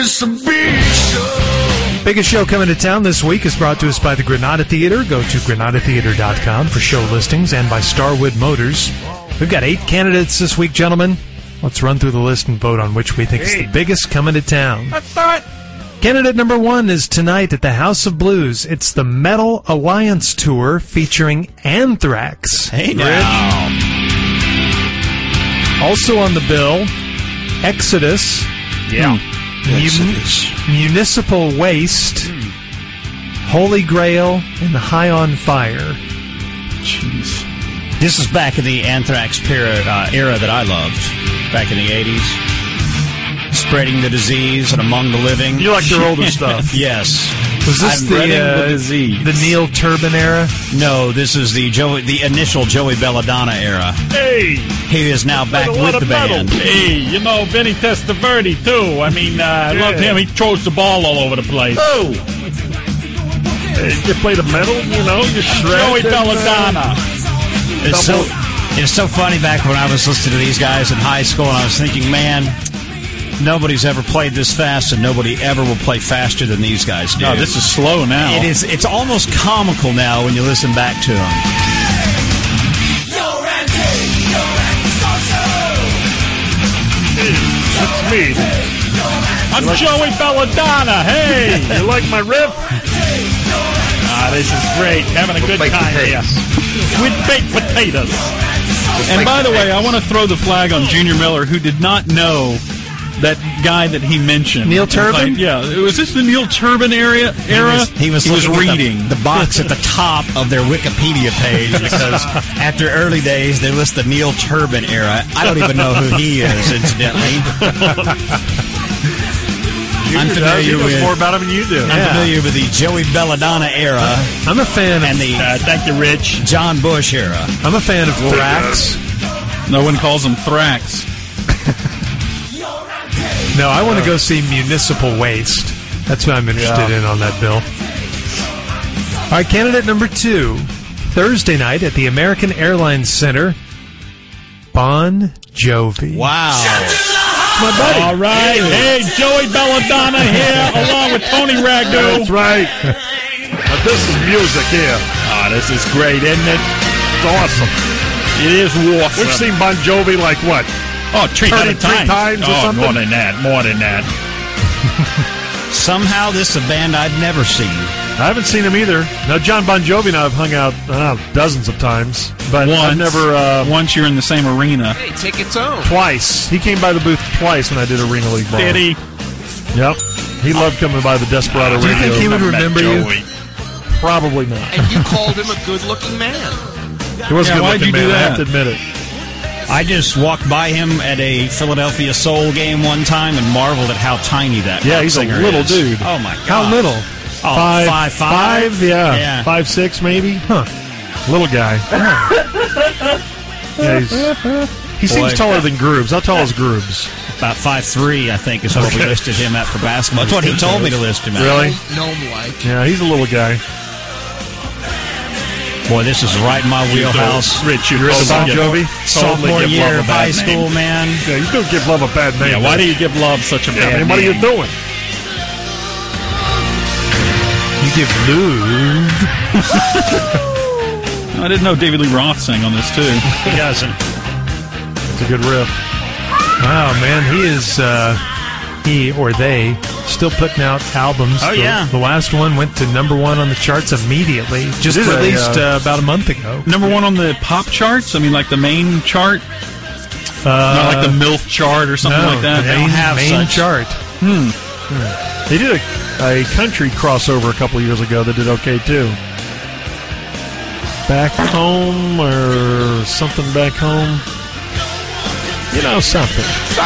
it's a big show. Biggest show coming to town this week is brought to us by the Granada Theater. Go to granadatheater.com for show listings and by Starwood Motors. We've got 8 candidates this week, gentlemen. Let's run through the list and vote on which we think is the biggest coming to town. I thought. Candidate number 1 is tonight at the House of Blues. It's the Metal Alliance Tour featuring Anthrax. Hey, now. Also on the bill, Exodus. Yeah. Municipal Waste. Holy Grail and High on Fire. Jeez. This is back in the Anthrax era that I loved, back in the 80s. Spreading the disease and among the living. You like their older stuff. Yes. Was this the disease. The Neil Turbin era? No, this is the initial Joey Belladonna era. Hey! He is now back with the band. Hey, you know, Vinny Testaverde, too. I mean, I love him. He throws the ball all over the place. Oh! Hey, you play the metal, you know, you shred. Joey Belladonna. It's so funny back when I was listening to these guys in high school, and I was thinking, man, nobody's ever played this fast, and nobody ever will play faster than these guys do. No, this is slow now. It is. It's almost comical now when you listen back to them. That's me. I'm Joey Belladonna. Hey! You like my riff? This is great. Having a good time here. With baked potatoes. And by the way, I want to throw the flag on Junior Miller, who did not know that guy that he mentioned. Neil Turbin? Yeah. Was this the Neil Turbin era? He was reading the box at the top of their Wikipedia page because after early days, they list the Neil Turbin era. I don't even know who he is, incidentally. I'm familiar with more about him than you do. I'm familiar with the Joey Belladonna era. I'm a fan and the thank you, Rich. John Bush era. I'm a fan of Thrax. No one calls him Thrax. No, I want to go see Municipal Waste. That's what I'm interested in on that bill. All right, candidate number 2. Thursday night at the American Airlines Center, Bon Jovi. Wow. My buddy. All right. Hey, Joey Belladonna here, along with Tony Ragu. That's right. But this is music here. This is great, isn't it? It's awesome. It is awesome. We've seen Bon Jovi like what? 300 times or something? More than that. Somehow this is a band I've never seen. I haven't seen him either. Now, John Bon Jovi and I have hung out dozens of times, but I've never... once you're in the same arena. Hey, take its own. Twice. He came by the booth twice when I did Arena League Ball. Did he? Yep. He loved coming by the Desperado Do you Radio. think he would remember you? Probably not. And you called him a good-looking man. He was a why'd good-looking you do man, I that? have to admit it. I just walked by him at a Philadelphia Soul game one time and marveled at how tiny that rock He's a singer little is. dude. Oh, my God. How little? Oh, 5'5"? Yeah. 5'6", maybe. Huh. Little guy. He seems taller than Groobs. How tall is Groobs? About 5'3", I think, is what we listed him at for basketball. That's what he told me to list him at. Really? Gnome-like. Yeah, he's a little guy. Boy, this is right in my wheelhouse. Rich, You're into Bon Jovi? Sophomore year of high school, man. Yeah, you don't give love a bad name. Yeah, why do you give love such a bad I mean, what are you doing? You give love. I didn't know David Lee Roth sang on this, too. He doesn't. It's a good riff. Wow, man, he is, he or they, still putting out albums. Oh, yeah. The last one went to number 1 on the charts immediately. Just It is released about a month ago. Number 1 on the pop charts? I mean, like the main chart? Not like the MILF chart or something like that? The main chart. They did a country crossover a couple of years ago that did okay, too. Back Home or something back home. You know, something.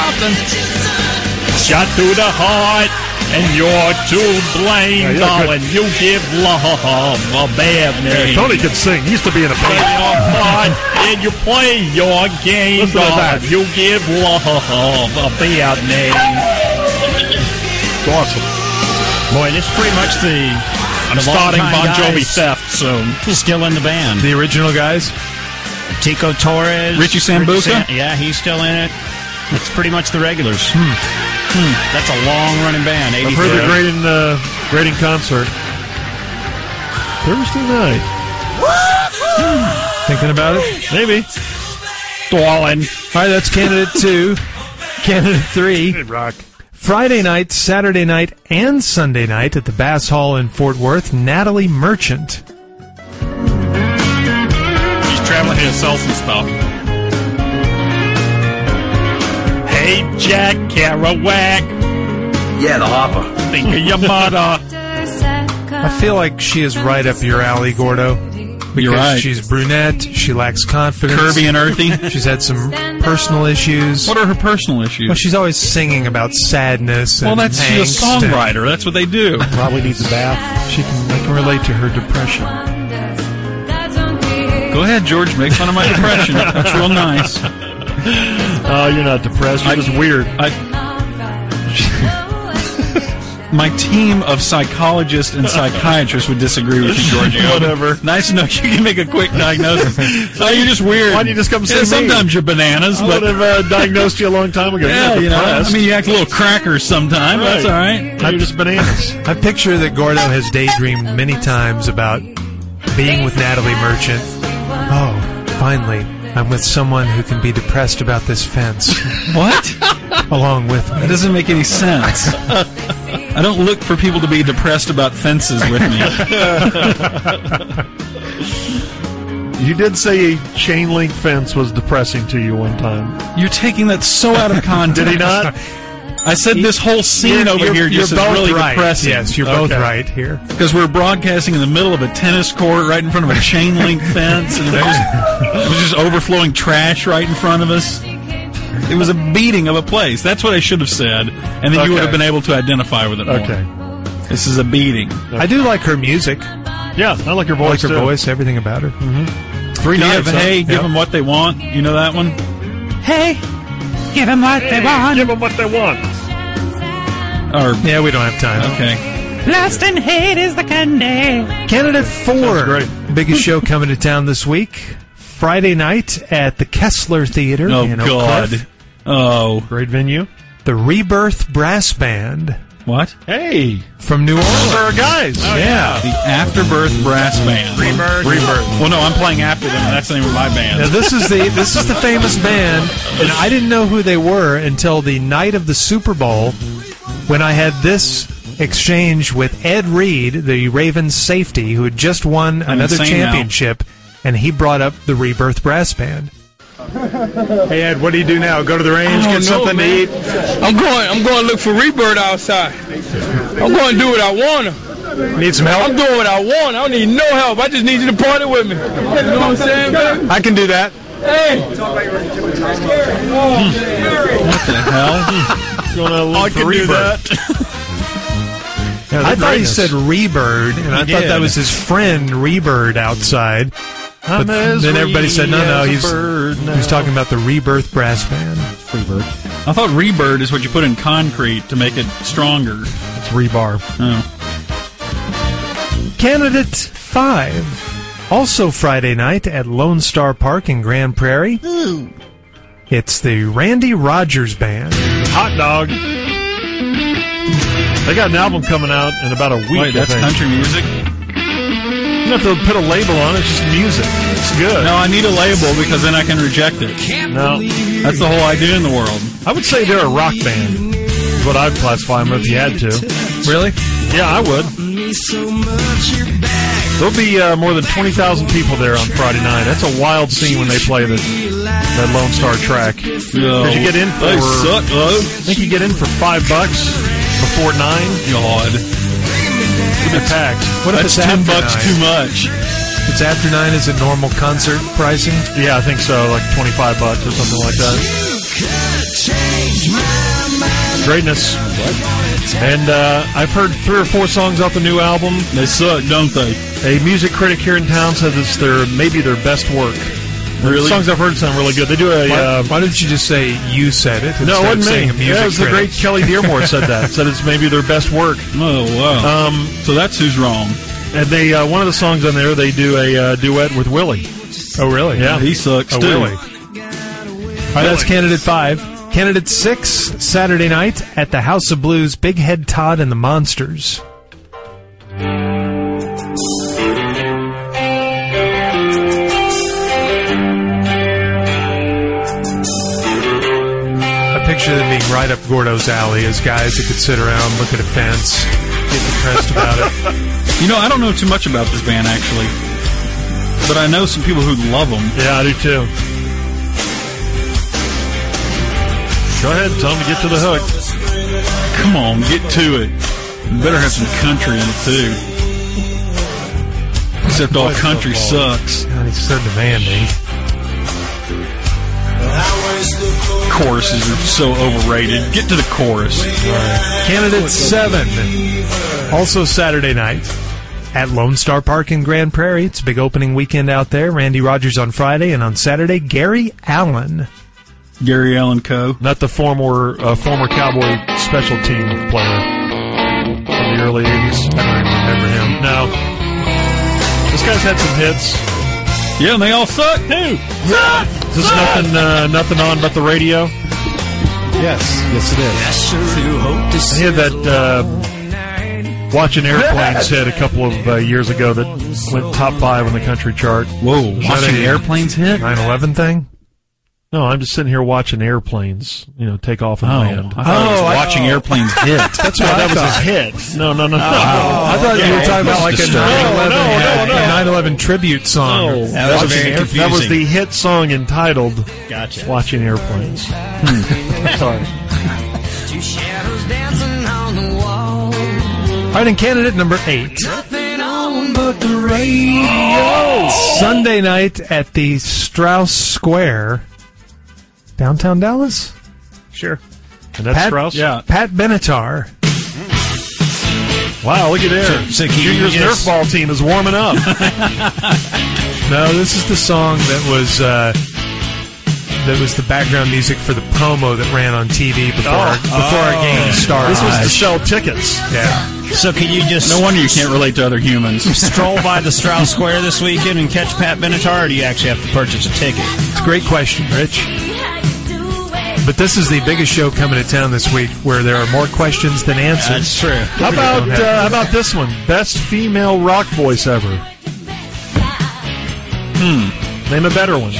Shot to the heart, and you're to blame, darling. You give love a bad name. Tony could sing. He used to be in a Play band. your part, and you play your game, Listen to that. darling. You give love a bad name. It's awesome. Boy, this is pretty much I'm starting Bon longtime Jovi guys theft soon. still in the band. The original guys? Tico Torres. Richie Sambuca? Yeah, he's still in it. It's pretty much the regulars. That's a long-running band. I've heard the great in concert. Thursday night. Thinking about it? Maybe. Darling. All right, that's candidate 2. Candidate 3. Hey, Rock. Friday night, Saturday night, and Sunday night at the Bass Hall in Fort Worth, Natalie Merchant. She's traveling here to sell some stuff. Hey, Jack Kerouac. Yeah, the hopper. Think of your mother. I feel like she is right up your alley, Gordo. Because You're right. she's brunette, she lacks confidence. Curvy and earthy. She's had some personal issues. What are her personal issues? Well, she's always singing about sadness and Well, that's she's a angst and- songwriter. That's what they do. Probably needs a bath. I can relate to her depression. Go ahead, George. Make fun of my depression. That's real nice. Oh, you're not depressed. You're just weird. My team of psychologists and psychiatrists would disagree with you, Giorgio. Whatever. Nice to know you can make a quick diagnosis. Oh, you're just weird. Why don't you just come see Yeah, me? sometimes you're bananas, I but would have diagnosed you a long time ago. yeah, You're you know. depressed. I mean, you act a little cracker sometimes. That's all right. You're just bananas. I picture that Gordo has daydreamed many times about being with Natalie Merchant. Oh, finally, I'm with someone who can be depressed about this fence, What? along with me. That doesn't make any sense. I don't look for people to be depressed about fences with me. You did say a chain link fence was depressing to you one time. You're taking that so out of context. Did he not? I said this whole scene over here just is both really right. depressing. Yes, you're both Okay. right here. Because we're broadcasting in the middle of a tennis court right in front of a chain link fence, and it was just overflowing trash right in front of us. It was a beating of a place. That's what I should have said, and then you would have been able to identify with it more. Okay. This is a beating. I do like her music. Yeah, I like your I like voice, her too. voice, everything about her. Three Do you nights, have, huh? hey, give Yep. them what they want. You know that one? Hey, give them what they want. Give them what they want. Or Yeah, we don't have time. okay. Lust and hate is the candy. Candidate 4. Sounds great. Biggest show coming to town this week. Friday night at the Kessler Theater Oh in Oak God. Cliff. Oh, Great venue. The Rebirth Brass Band what? Hey, from New Orleans. our guys. Yeah. The Afterbirth Brass Band. Rebirth. Well, no, I'm playing after them, and that's the name of my band. Now, this is the famous band, and I didn't know who they were until the night of the Super Bowl when I had this exchange with Ed Reed, the Ravens safety, who had just won another insane now. championship, and he brought up the Rebirth Brass Band. Hey Ed, what do you do now? Go to the range, get something to eat? I'm going to look for Rebirth outside. I'm going to do what I want to. Need some help? I'm doing what I want. I don't need no help. I just need you to party with me. You know what I'm saying, baby? I can do that. Hey! What the hell? Gonna look I for can do Rebirth. that. I thought he said Rebird, and I thought did. that was his friend Rebird outside. But then everybody said, no, he was talking about the Rebirth Brass Band. I thought rebird is what you put in concrete to make it stronger. It's rebar. Oh. Candidate 5, also Friday night at Lone Star Park in Grand Prairie. It's the Randy Rogers Band. Hot dog. They got an album coming out in about a week. Wait, that's I think. country music? You don't have to put a label on it. It's just music. It's good. No, I need a label because then I can reject it. No. That's the whole idea in the world. I would say they're a rock band. Is what I'd classify them if you had to. Really? Yeah, I would. There'll be more than 20,000 people there on Friday night. That's a wild scene when they play that Lone Star track. No. Did you get in for? They suck, though. I think you get in for $5 before 9. God. It'll be packed. What if That's it's $10 after 9? too much. It's after 9. Is it normal concert pricing? Yeah, I think so. Like $25 or something like that. Greatness. And I've heard 3 or 4 songs off the new album. They suck, don't they? A music critic here in town said it's maybe their best work. Really? The songs I've heard sound really good. They do a... Why didn't you just say you said it? no, it instead of wasn't saying me. a music Yeah, it was the critic? great Kelly Dearmore said that. Said it's maybe their best work. Oh, wow. So that's who's wrong. And they one of the songs on there, they do a duet with Willie. Oh, really? Yeah. He sucks, Oh, too. Willie. All right, that's candidate 5. Candidate 6, Saturday night at the House of Blues, Big Head Todd and the Monsters. Picture them being right up Gordo's alley as guys that could sit around, look at a fence, get depressed about it. You know, I don't know too much about this band, actually. But I know some people who love them. Yeah, I do too. Go ahead, tell them to get to the hook. Come on, get to it. You better have some country in it, too. Except all country sucks. God, he's so demanding. Choruses are so overrated. Get to the chorus. Candidate 7, also Saturday night at Lone Star Park in Grand Prairie. It's a big opening weekend out there. Randy Rogers on Friday, and on Saturday, Gary Allen. Gary Allen Co. Not the former Cowboy special team player from the early 80s. I don't even remember him. No. This guy's had some hits. Yeah, and they all suck, too. Is this nothing on but the radio? Yes it is. He had that Watching Airplanes hit a couple of years ago that went top 5 on the country chart. Whoa, Watching Airplanes hit? 9/11 thing? No, I'm just sitting here watching airplanes, take off and land. I thought it was Watching Airplanes hit. That's why that was a hit. No. I thought you were talking about like a 9/11 tribute song. No, that was very confusing. That was the hit song entitled Gotcha. Watching Airplanes. Sorry. All right, and candidate number 8. Sunday night at the Strauss Square, downtown Dallas. Sure. And that's Strauss? Yeah. Pat Benatar. Wow, look at there. So Junior's Nerf ball team is warming up. No, this is the song that was the background music for the promo that ran on TV before our game started. This was to sell tickets. Yeah. So can you just... No wonder you can't relate to other humans. Stroll by the Strauss Square this weekend and catch Pat Benatar, or do you actually have to purchase a ticket? It's a great question, Rich. But this is the biggest show coming to town this week where there are more questions than answers. That's true. How about this one? Best female rock voice ever. Name a better one.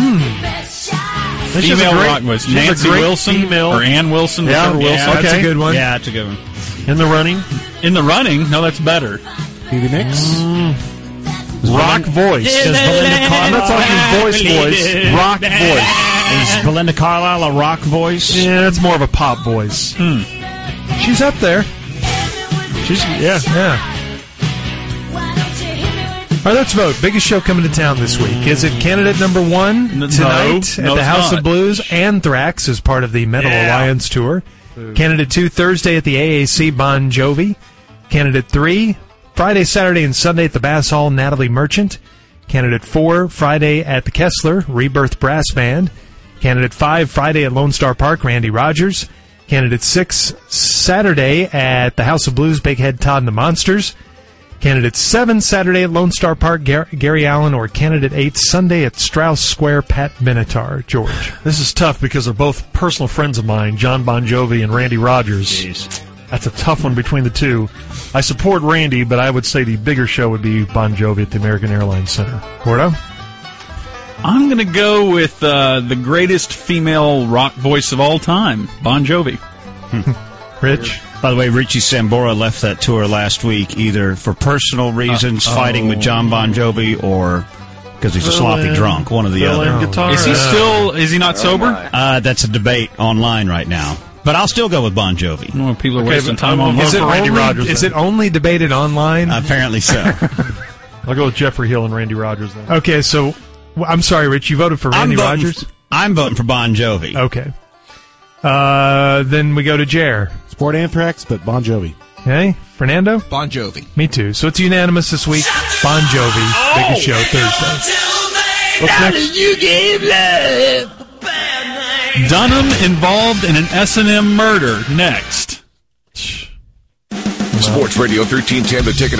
Female rock voice. Nancy Wilson or Ann Wilson. Yeah, Wilson. Okay. That's a good one. Yeah, that's a good one. In the running? In the running? No, that's better. Stevie Nicks? Rock voice. I'm not talking voice. Rock voice. Is Belinda Carlisle a rock voice? Yeah, it's more of a pop voice. She's up there. Yeah. All right, let's vote. Biggest show coming to town this week. Is it candidate number 1 tonight at the House of Blues? Anthrax is part of the Metal Alliance Tour. Candidate 2, Thursday at the AAC, Bon Jovi. Candidate 3, Friday, Saturday, and Sunday at the Bass Hall, Natalie Merchant. Candidate 4, Friday at the Kessler, Rebirth Brass Band. Candidate 5, Friday at Lone Star Park, Randy Rogers. Candidate 6, Saturday at the House of Blues, Big Head Todd and the Monsters. Candidate 7, Saturday at Lone Star Park, Gary Allen. Or Candidate 8, Sunday at Strauss Square, Pat Benatar. George. This is tough because they're both personal friends of mine, John Bon Jovi and Randy Rogers. Jeez. That's a tough one between the two. I support Randy, but I would say the bigger show would be Bon Jovi at the American Airlines Center. Gordo? I'm going to go with the greatest female rock voice of all time, Bon Jovi. Rich? By the way, Richie Sambora left that tour last week either for personal reasons, fighting with John Bon Jovi, or because he's a sloppy drunk, one or the other. Guitar. Is he not sober? That's a debate online right now. But I'll still go with Bon Jovi. Well, people are wasting time on Is it Randy Rogers, is then. it only debated online? Apparently so. I'll go with Jeffrey Hill and Randy Rogers then. Okay, so I'm sorry, Rich. You voted for Randy Rogers? I'm voting for Bon Jovi. Okay. Then we go to Jer. Sport Anthrax, but Bon Jovi. Okay. Fernando? Bon Jovi. Me too. So it's unanimous this week. Bon Jovi. Biggest show Thursday. What's next? Dunham involved in an S&M murder. Next. Sports Radio 1310, The Ticket.